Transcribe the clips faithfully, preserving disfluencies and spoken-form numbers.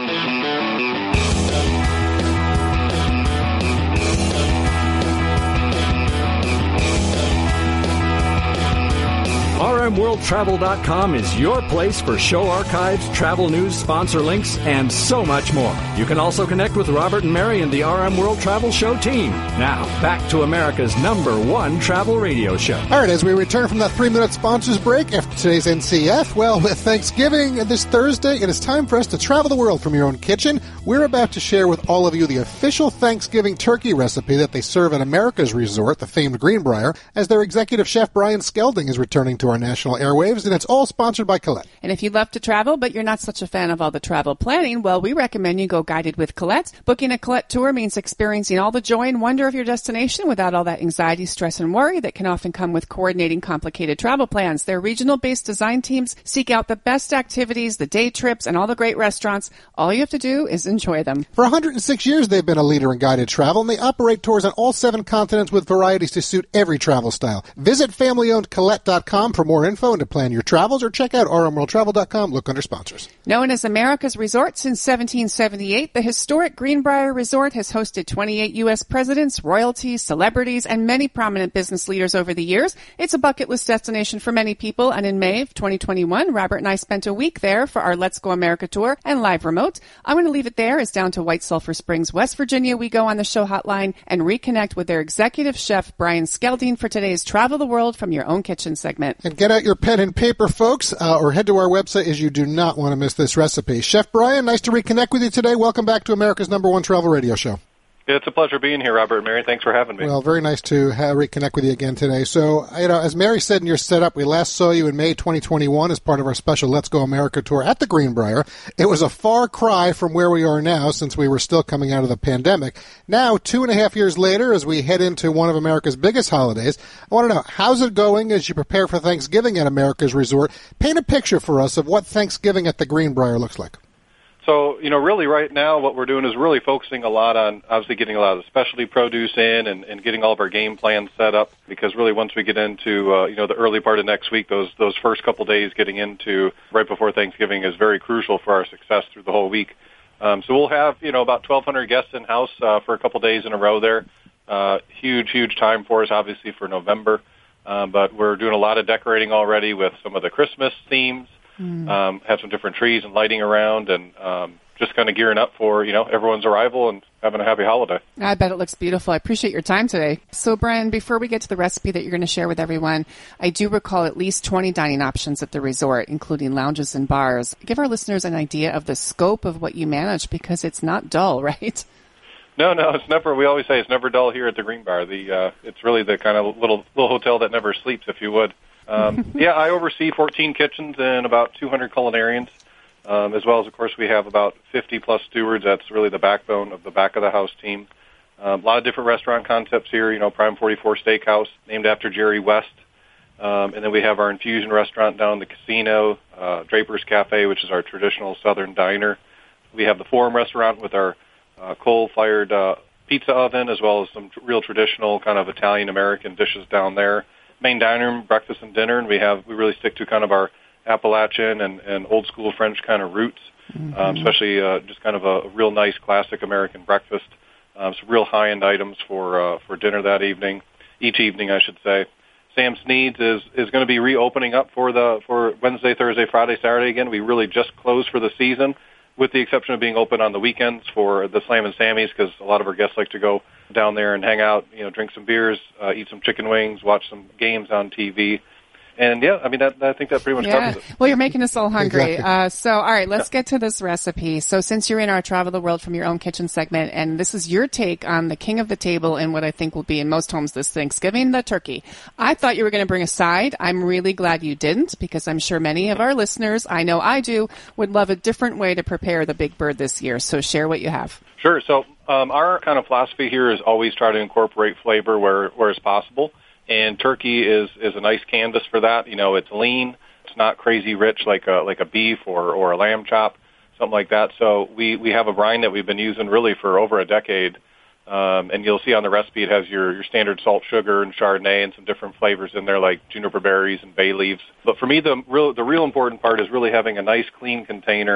R M World Travel dot com is your place for show archives, travel news, sponsor links, and so much more. You can also connect with Robert and Mary and the R M World Travel Show team. Now, back to America's number one travel radio show. All right, as we return from that three-minute sponsors break after today's N C F, well, with Thanksgiving this Thursday, it is time for us to travel the world from your own kitchen. We're about to share with all of you the official Thanksgiving turkey recipe that they serve at America's Resort, the famed Greenbrier, as their executive chef Brian Skelding is returning to our national airwaves, and it's all sponsored by Colette. And if you love to travel, but you're not such a fan of all the travel planning, well, we recommend you go guided with Colette. Booking a Colette tour means experiencing all the joy and wonder of your destination without all that anxiety, stress, and worry that can often come with coordinating complicated travel plans. Their regional-based design teams seek out the best activities, the day trips, and all the great restaurants. All you have to do is enjoy them. For one hundred six years, they've been a leader in guided travel, and they operate tours on all seven continents with varieties to suit every travel style. Visit family owned colette dot com for more info and to plan your travels, or check out R M World Travel dot com. Look under sponsors. Known as America's Resort since seventeen seventy-eight, the historic Greenbrier Resort has hosted twenty-eight U S presidents, royalties, celebrities, and many prominent business leaders over the years. It's a bucket list destination for many people, and in May of twenty twenty-one, Robert and I spent a week there for our Let's Go America tour and live remote. I'm going to leave it there as down to White Sulphur Springs, West Virginia, we go on the show hotline and reconnect with their executive chef, Brian Skelding, for today's Travel the World from Your Own Kitchen segment. And get out your pen and paper, folks, uh, or head to our website, as you do not want to miss this recipe. Chef Brian, nice to reconnect with you today. Welcome back to America's number one travel radio show. It's a pleasure being here, Robert and Mary. Thanks for having me. Well, very nice to have, reconnect with you again today. So, you know, as Mary said in your setup, we last saw you in May twenty twenty-one as part of our special Let's Go America tour at the Greenbrier. It was a far cry from where we are now, since we were still coming out of the pandemic. Now, two and a half years later, as we head into one of America's biggest holidays, I want to know, how's it going as you prepare for Thanksgiving at America's Resort? Paint a picture for us of what Thanksgiving at the Greenbrier looks like. So, you know, really right now what we're doing is really focusing a lot on obviously getting a lot of the specialty produce in and, and getting all of our game plans set up, because really once we get into, uh, you know, the early part of next week, those those first couple days getting into right before Thanksgiving is very crucial for our success through the whole week. Um, so we'll have, you know, about twelve hundred guests in-house uh, for a couple days in a row there. Uh, huge, huge time for us, obviously, for November. Um, but we're doing a lot of decorating already with some of the Christmas themes. Mm. Um, have some different trees and lighting around, and um, just kind of gearing up for, you know, everyone's arrival and having a happy holiday. I bet it looks beautiful. I appreciate your time today. So, Brian, before we get to the recipe that you're going to share with everyone, I do recall at least twenty dining options at the resort, including lounges and bars. Give our listeners an idea of the scope of what you manage, because it's not dull, right? No, no, it's never. We always say it's never dull here at the Greenbrier. The uh, it's really the kind of little little hotel that never sleeps, if you would. Um, yeah, I oversee fourteen kitchens and about two hundred culinarians, um, as well as, of course, we have about fifty plus stewards. That's really the backbone of the back of the house team. Um, a lot of different restaurant concepts here. You know, Prime forty-four Steakhouse, named after Jerry West, um, and then we have our infusion restaurant down in the casino, uh, Draper's Cafe, which is our traditional Southern diner. We have the Forum restaurant with our uh, coal-fired uh, pizza oven, as well as some t- real traditional kind of Italian-American dishes down there. Main dining room, breakfast and dinner, and we have we really stick to kind of our Appalachian and, and old school French kind of roots, mm-hmm. um, especially uh, just kind of a, a real nice classic American breakfast. Um, some real high end items for uh, for dinner that evening, each evening I should say. Sam Sneed's is is going to be reopening up for the for Wednesday, Thursday, Friday, Saturday again. We really just closed for the season, with the exception of being open on the weekends for the Slam and Sammy's, because a lot of our guests like to go down there and hang out, you know, drink some beers, uh, eat some chicken wings, watch some games on T V. And, yeah, I mean, that, I think that pretty much yeah. covers it. Well, you're making us all hungry. Exactly. Uh, so, all right, let's get to this recipe. So since you're in our Travel the World from Your Own Kitchen segment, and this is your take on the king of the table and what I think will be in most homes this Thanksgiving, the turkey. I thought you were going to bring a side. I'm really glad you didn't, because I'm sure many of our listeners, I know I do, would love a different way to prepare the big bird this year. So share what you have. Sure. So um, our kind of philosophy here is always try to incorporate flavor where where it's possible. And turkey is, is a nice canvas for that. You know, it's lean. It's not crazy rich like a, like a beef or, or a lamb chop, something like that. So we, we have a brine that we've been using really for over a decade. Um, and you'll see on the recipe it has your, your standard salt, sugar, and Chardonnay and some different flavors in there like juniper berries and bay leaves. But for me, the real, the real important part is really having a nice, clean container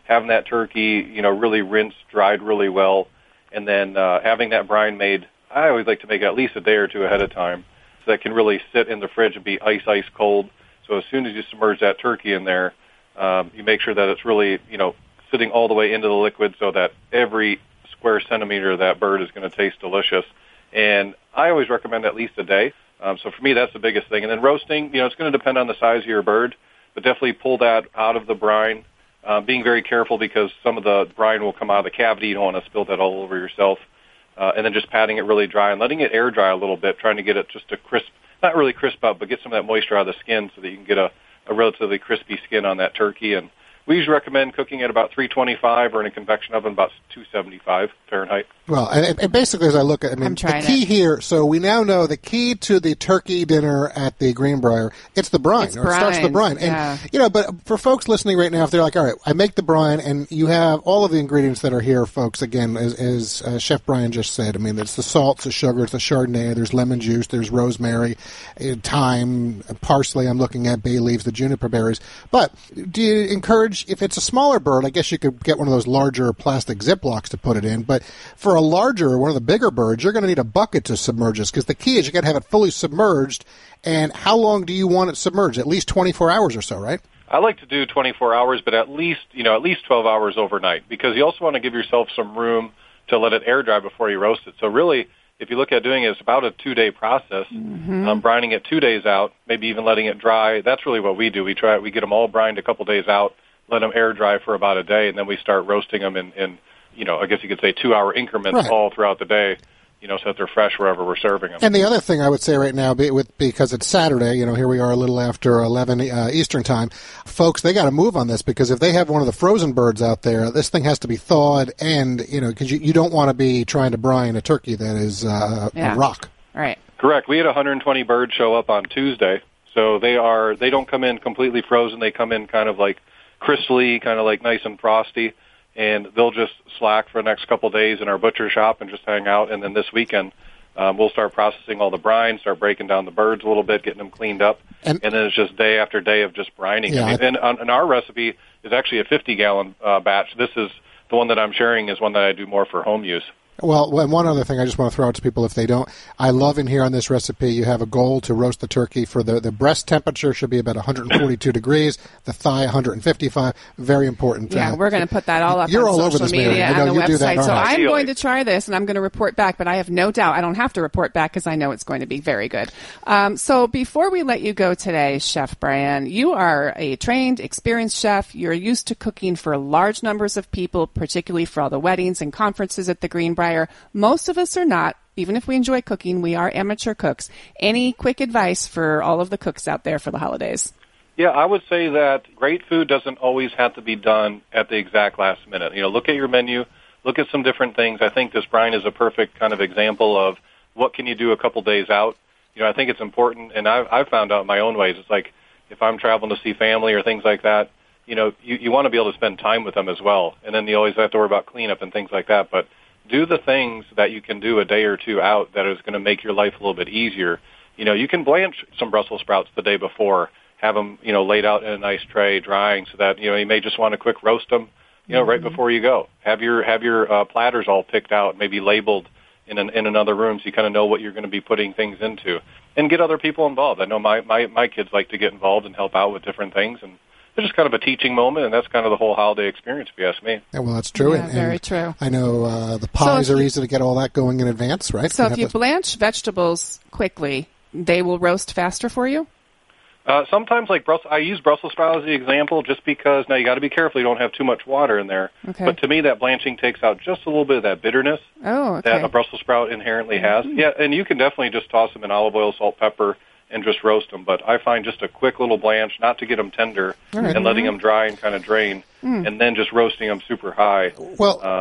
having that turkey, you know, really rinsed, dried really well, and then uh, having that brine made. I always like to make it at least a day or two ahead of time, so that can really sit in the fridge and be ice, ice cold. So as soon as you submerge that turkey in there, um, you make sure that it's really, you know, sitting all the way into the liquid so that every square centimeter of that bird is going to taste delicious. And I always recommend at least a day. Um, so for me, that's the biggest thing. And then roasting, you know, it's going to depend on the size of your bird, but definitely pull that out of the brine, uh, being very careful because some of the brine will come out of the cavity. You don't want to spill that all over yourself. Uh, and then just patting it really dry and letting it air dry a little bit, trying to get it just a crisp, not really crisp up, but get some of that moisture out of the skin so that you can get a, a relatively crispy skin on that turkey. And we usually recommend cooking at about three twenty-five or in a convection oven about two seventy-five Fahrenheit. Well, and, and basically as I look at I mean, the key it. here, so we now know the key to the turkey dinner at the Greenbrier, it's the brine, it's or brine. it starts with the brine. Yeah. And, you know, but for folks listening right now, if they're like, all right, I make the brine, and you have all of the ingredients that are here, folks, again, as, as uh, Chef Brian just said, I mean, it's the salt, it's the sugar, it's the Chardonnay, there's lemon juice, there's rosemary, uh, thyme, parsley, I'm looking at bay leaves, the juniper berries. But do you encourage, if it's a smaller bird, I guess you could get one of those larger plastic Ziplocs to put it in, but for a larger, one of the bigger birds, you're going to need a bucket to submerge this, because the key is you got to have it fully submerged. And how long do you want it submerged? At least twenty-four hours or so, right? I like to do twenty-four hours, but at least, you know, at least twelve hours overnight, because you also want to give yourself some room to let it air dry before you roast it. So really, if you look at doing it, it's about a two-day process. Mm-hmm. Um, brining it two days out, maybe even letting it dry. That's really what we do. We try, we get them all brined a couple days out, let them air dry for about a day, and then we start roasting them in, in you know, I guess you could say two-hour increments right. all throughout the day, you know, so that they're fresh wherever we're serving them. And the other thing I would say right now, be, with, because it's Saturday, you know, here we are a little after eleven uh, Eastern time, folks, they got to move on this, because if they have one of the frozen birds out there, this thing has to be thawed, and, you know, because you, you don't want to be trying to brine a turkey that is uh, yeah. a rock. Right. Correct. We had one hundred twenty birds show up on Tuesday, so they are, they don't come in completely frozen. They come in kind of like crystally, kind of like nice and frosty. And they'll just slack for the next couple of days in our butcher shop and just hang out. And then this weekend, um, we'll start processing all the brine, start breaking down the birds a little bit, getting them cleaned up. And, and then it's just day after day of just brining. Yeah, I mean, and, on, and our recipe is actually a fifty-gallon uh, batch. This is the one that I'm sharing is one that I do more for home use. Well, and one other thing I just want to throw out to people if they don't, I love in here on this recipe, you have a goal to roast the turkey for the, the breast temperature should be about one hundred forty-two degrees, the thigh one hundred fifty-five, very important. Yeah, uh, we're going to put that all up you're on all social over this, media Mary. and I know the you do that, website. So right. I'm going to try this and I'm going to report back, but I have no doubt I don't have to report back because I know it's going to be very good. Um, so before we let you go today, Chef Brian, you are a trained, experienced chef. You're used to cooking for large numbers of people, particularly for all the weddings and conferences at the Greenbrier. Most of us are not. Even if we enjoy cooking, we are amateur cooks. Any quick advice for all of the cooks out there for the holidays? Yeah, I would say that great food doesn't always have to be done at the exact last minute. You know, look at your menu, look at some different things. I think this brine is a perfect kind of example of what can you do a couple days out. You know, I think it's important, and I've, I've found out in my own ways, it's like if I'm traveling to see family or things like that, you know, you, you want to be able to spend time with them as well. And then you always have to worry about cleanup and things like that. But do the things that you can do a day or two out that is going to make your life a little bit easier. You know, you can blanch some Brussels sprouts the day before, have them, you know, laid out in a nice tray, drying, so that, you know, you may just want to quick roast them, you know, mm-hmm. right before you go. Have your have your uh, platters all picked out, maybe labeled in an, in another room, so you kind of know what you're going to be putting things into, and get other people involved. I know my my my kids like to get involved and help out with different things, and it's just kind of a teaching moment, and that's kind of the whole holiday experience, if you ask me. Yeah, well, that's true. Yeah, and, very and true. I know uh, the pies so are you, easy to get all that going in advance, right? So you if you to... blanch vegetables quickly, they will roast faster for you? Uh, sometimes, like Brussels, I use Brussels sprouts as the example just because, now you got to be careful you don't have too much water in there. Okay. But to me, that blanching takes out just a little bit of that bitterness oh, okay. that a Brussels sprout inherently has. Mm-hmm. Yeah, and you can definitely just toss them in olive oil, salt, pepper, and just roast them. But I find just a quick little blanch, not to get them tender, right. and letting them dry and kind of drain, mm. and then just roasting them super high. Well, um,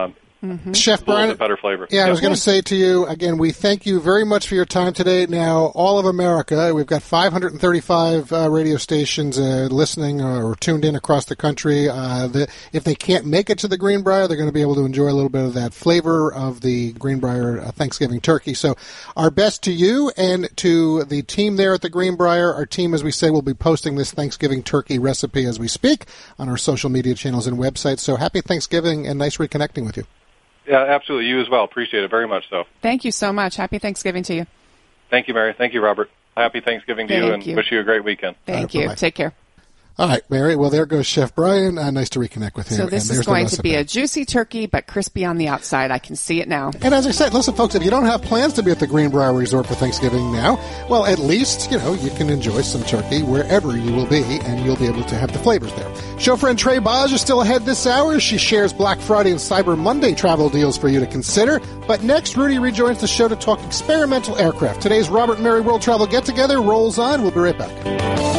Mm-hmm. Chef It's a little Brian, bit better flavor. yeah, I Yep. was going to say to you, again, we thank you very much for your time today. Now, all of America, we've got five hundred thirty-five uh, radio stations uh, listening or tuned in across the country. Uh, the, if they can't make it to the Greenbrier, they're going to be able to enjoy a little bit of that flavor of the Greenbrier uh, Thanksgiving turkey. So our best to you and to the team there at the Greenbrier. Our team, as we say, will be posting this Thanksgiving turkey recipe as we speak on our social media channels and websites. So happy Thanksgiving and nice reconnecting with you. Yeah, absolutely. You as well. Appreciate it very much so. Thank you so much. Happy Thanksgiving to you. Thank you, Mary. Thank you, Robert. Happy Thanksgiving to Thank you, and you. wish you a great weekend. Thank All right, you. bye-bye. Take care. All right, Mary. Well, there goes Chef Brian. Uh, nice to reconnect with him. So this And is there's the going to be recipe. a juicy turkey, but crispy on the outside. I can see it now. And as I said, listen, folks, if you don't have plans to be at the Greenbrier Resort for Thanksgiving now, well, at least, you know, you can enjoy some turkey wherever you will be, and you'll be able to have the flavors there. Show friend Trey Boz is still ahead this hour. She shares Black Friday and Cyber Monday travel deals for you to consider. But next, Rudy rejoins the show to talk experimental aircraft. Today's Robert and Mary World Travel Get-Together rolls on. We'll be right back.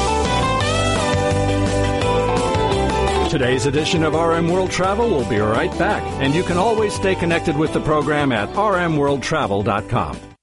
Today's edition of R M World Travel will be right back, and you can always stay connected with the program at r m world travel dot com.